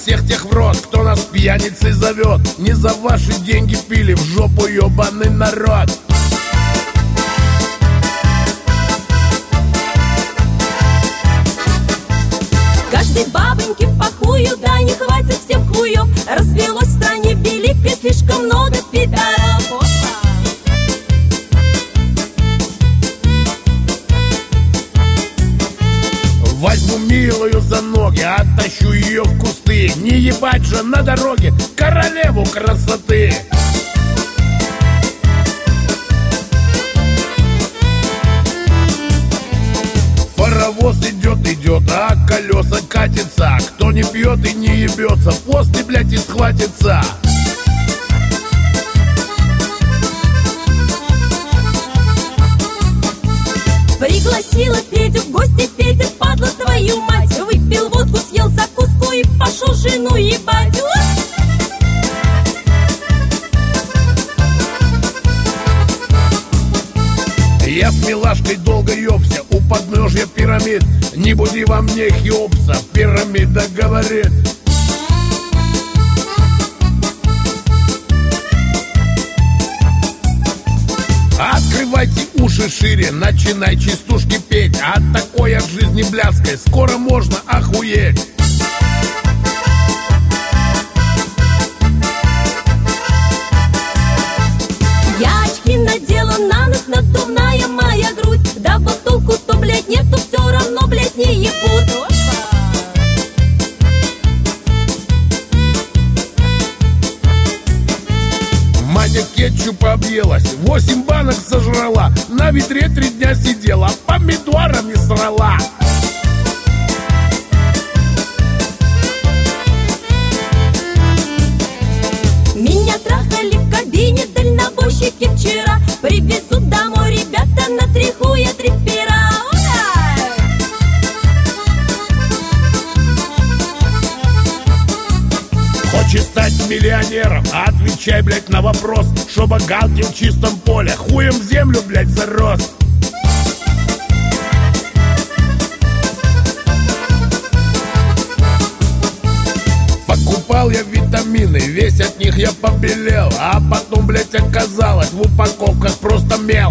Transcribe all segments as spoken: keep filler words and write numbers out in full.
всех тех в рот, кто нас пьяницей зовет. Не за ваши деньги пили в жопу ебаный народ. Каждой бабоньке по хую, да не хватит всем хуев. Развелось в стране великой слишком много пидоров. Возьму милую за ноги, оттащу ее в кусты. Не ебать же на дороге королеву красоты. Паровоз идет, идет, а колеса катится. Кто не пьет и не ебется, после, блядь, и схватится. Пригласила Федю в гости, Федя, падла твою мать. Выпил водку, съел закуску и пошел жену ебать. Я с милашкой долго ёбся у подножья пирамид. Не буди во мне Хеопса, пирамида говорит. Открывайте уши шире, начинай частушки петь. От такой от жизни блядской скоро можно охуеть. Я очки надела на нос, надувная моя грудь. Да вот толку-то, блядь, нету, все равно, блядь, не ебут. Маня кетчупа объелась, восемь банок сожрала. На ведре три дня сидела, помидорами срала. Меня трахали в кабине дальнобойщики вчера. Привезут домой ребята на три хуя три пера. Хочешь стать миллионером? Отвечай, блядь, на вопрос. Чтобы галки в чистом поле хуем в землю, блядь, зарос. Покупал я витамины, весь от них я побелел. А потом, блядь, оказалось, в упаковках просто мел.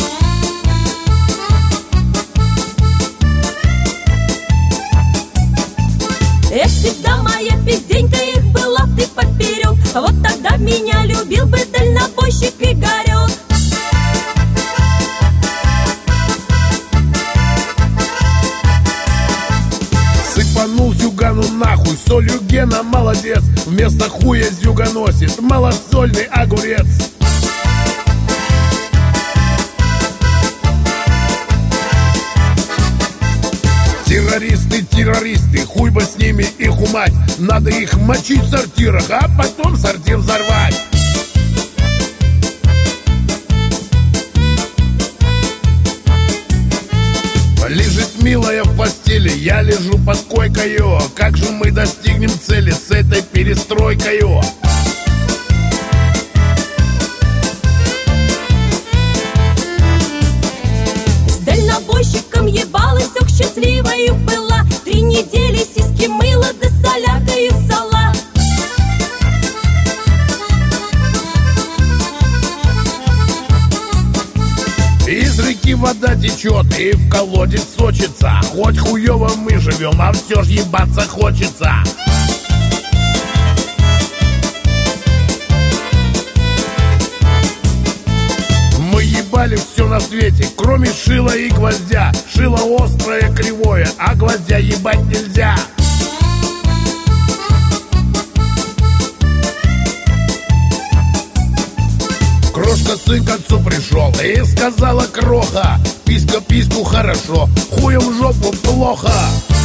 Эх, всегда моя пизденька, их была ты поперек. Вот тогда меня любил бы дальнобойщик Игорек. Сыпанул Зюгану нахуй, солью Гена молодец. Вместо хуя Зюга носит малосольный огурец. Террористы, террористы, хуй бы с ними их умать. Надо их мочить в сортирах, а потом сортир взорвать. Лежит милая в постели, я лежу под койкою. Как же мы достигнем цели с этой перестройкою? С дальнобойщиком ебалась, ох, счастливою была. Три недели сиськи мыла, да соляркою сала. Из реки вода течет и в колодец сочится. Хоть хуёво мы живем, а все ж ебаться хочется. Мы ебали все на свете, кроме шила и гвоздя. Шило острое, кривое, а гвоздя ебать нельзя. Крошка сын к отцу пришел и сказала кроха: писька письку хорошо, хуем в жопу плохо.